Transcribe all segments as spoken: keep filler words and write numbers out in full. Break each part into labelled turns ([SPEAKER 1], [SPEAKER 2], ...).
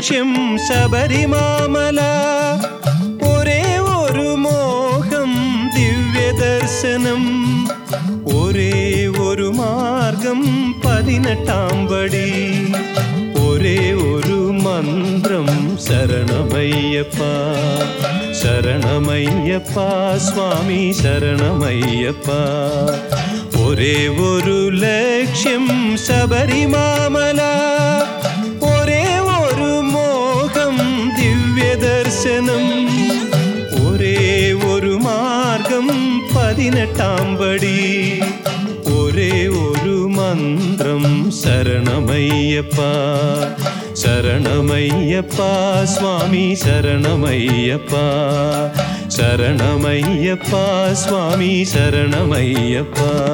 [SPEAKER 1] ലക്ഷ്യം ശബരിമാമല. ഒരേ ഒരു മോഹം ദിവ്യദർശനം, ഒരേ ഒരു മാർഗം പതിനെട്ടാം പടി, ഒരേ ഒരു മന്ത്രം ശരണമയ്യപ്പ ശരണമയ്യപ്പ സ്വാമി ശരണമയ്യപ്പ. ഒരേ ഒരു ലക്ഷ്യം ശബരിമാമല, ഒരേ ഒരു മോഹം ദിവ്യദർശനം, ഒരേ ഒരു മാർഗം പതിനെട്ടാം പടി, ഒരേ ഒരു മന്ത്രം ശരണമയ്യപ്പ ശരണമയ്യപ്പ സ്വാമി ശരണമയ്യപ്പ ശരണമയ്യപ്പ സ്വാമി ശരണമയ്യപ്പ.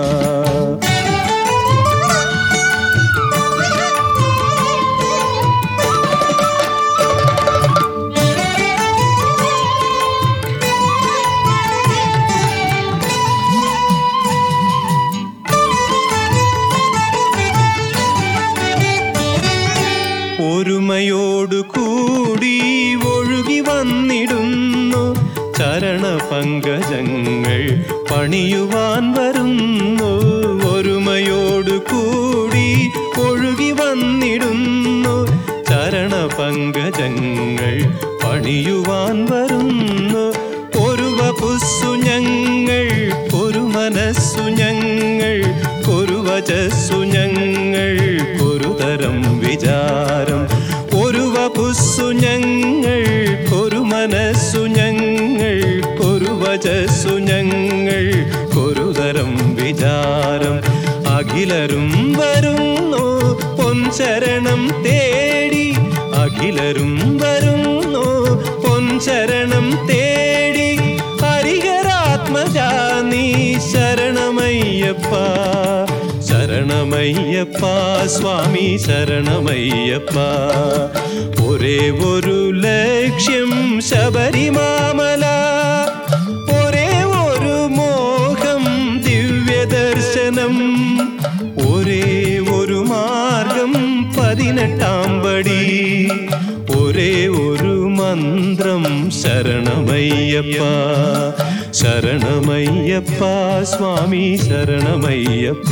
[SPEAKER 1] ഒരുമയോടു കൂടി ഒഴുകി വന്നിടുന്നു, ചരണപങ്കജങ്ങൾ പണിയുവാൻ വരുന്നു. ഒരുമയോടു കൂടി ഒഴുകി വന്നിടുന്നു, ചരണപങ്കജങ്ങൾ പണിയുവാൻ വരുന്നു. ഒരു വപുസ്സു ഞങ്ങൾ, ഒരു മനസ്സു ഞങ്ങൾ, ഒരു വചസ്സു ഞങ്ങൾ, ഒരു തരം വിചാരം. ഒരു വപുസ്സു ഞങ്ങൾ, ഒരു മനസ്സു ഞങ്ങൾ, ഒരു വചസ്സു ഞങ്ങൾ, ഒരു തരം വിചാരം. അഖിലരും വരുന്നു പൊൻശരണം തേടി, അഖിലരും വരുന്നു പൊൻശരണം തേടി. ഹരിഹരാത്മജാ നീ ശരണമയ്യപ്പ ശരണമയ്യപ്പ സ്വാമി ശരണമയ്യപ്പ. ഒരേ ഒരു ലക്ഷ്യം ശബരിമാമല, ഒരേ ഒരു മോഹം ദിവ്യദർശനം, ഒരേ ഒരു മാർഗം പതിനെട്ടാം പടി, ഒരേ ഒരു മന്ത്രം ശരണമയ്യപ്പ ശരണമയ്യപ്പ സ്വാമി ശരണമയ്യപ്പ.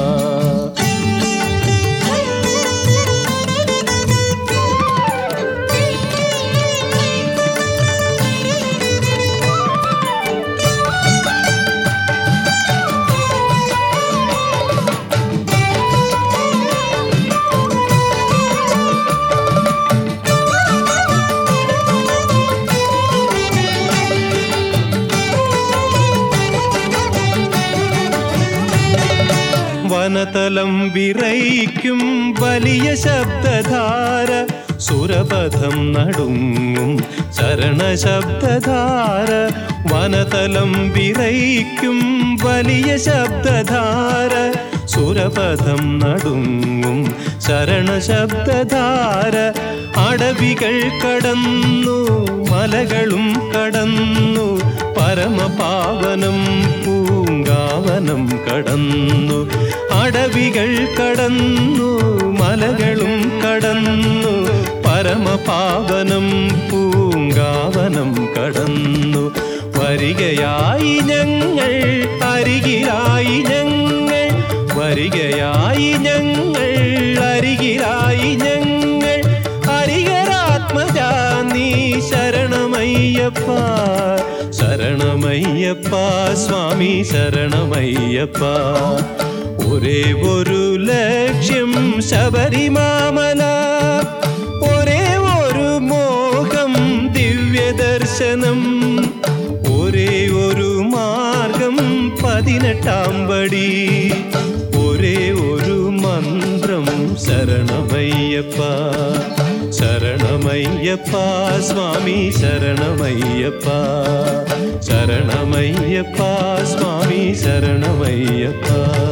[SPEAKER 1] വനതലം വിറയ്ക്കും വലിയ ശബ്ദധാര, സുരപഥം നടുങ്ങും ശരണശബ്ദധാര. വനതലം വിറയ്ക്കും വലിയ ശബ്ദധാര, സുരപഥം നടുങ്ങും ശരണശബ്ദധാര. അടവികൾ കടന്നു മലകളും കടന്നു, പരമപാവനം പൂങ്കാവനം കടന്നു. അടവികൾ കടന്നു മലകളും കടന്നു, പരമപാവനം പൂങ്കാവനം കടന്നു. വരികയായി ഞങ്ങൾ അരികിലായി ഞങ്ങൾ, വരികയായി ഞങ്ങൾ അരികിലായി ഞങ്ങൾ. ഹരിഹരാത്മജാ നീ ശരണമയ്യപ്പ ശരണമയ്യപ്പ സ്വാമി ശരണമയ്യപ്പ. ഒരേ ഒരു ലക്ഷ്യം ശബരിമാമല, ഒരേ ഒരു മോഹം ദിവ്യദർശനം, ഒരേ ഒരു മാർഗം പതിനെട്ടാം പടി, ഒരേ ഒരു മന്ത്രം ശരണമയ്യപ്പ ശരണമയ്യപ്പ സ്വാമി ശരണമയ്യപ്പ ശരണമയ്യപ്പ സ്വാമി ശരണമയ്യപ്പ.